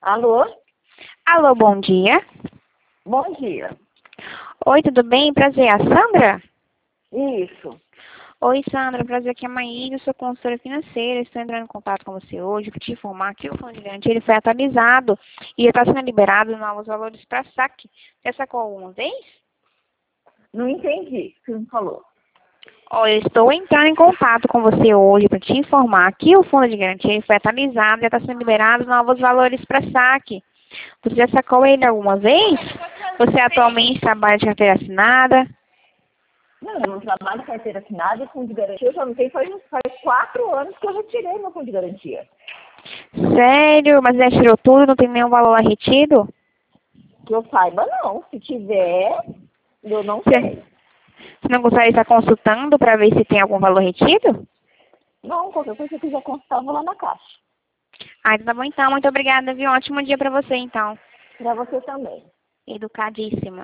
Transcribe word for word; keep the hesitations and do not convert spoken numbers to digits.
Alô? Alô, bom dia. Bom dia. Oi, tudo bem? Prazer, é a Sandra? Isso. Oi, Sandra, prazer, aqui é a Maíra, eu sou consultora financeira, estou entrando em contato com você hoje para te informar que o fundo de garantia ele foi atualizado e está sendo liberado novos valores para saque. Você sacou alguma vez? Não entendi o que você me falou. Olha, eu estou entrando em contato com você hoje para te informar que o fundo de garantia ele foi atualizado e está sendo liberado novos valores para saque. Você já sacou ele alguma vez? Você atualmente trabalha de carteira assinada? Não, eu não trabalho com carteira assinada e fundo de garantia. Eu já não tenho faz, faz quatro anos que eu retirei meu fundo de garantia. Sério? Mas já tirou tudo? Não tem nenhum valor retido? Que eu saiba, não. Se tiver, eu não Você, sei. você não gostaria de estar consultando para ver se tem algum valor retido? Não, qualquer coisa que eu quiser consultar, eu vou lá na caixa. Ah, então tá bom então. Muito obrigada, viu? Um ótimo dia para você então. Para você também. Educadíssima.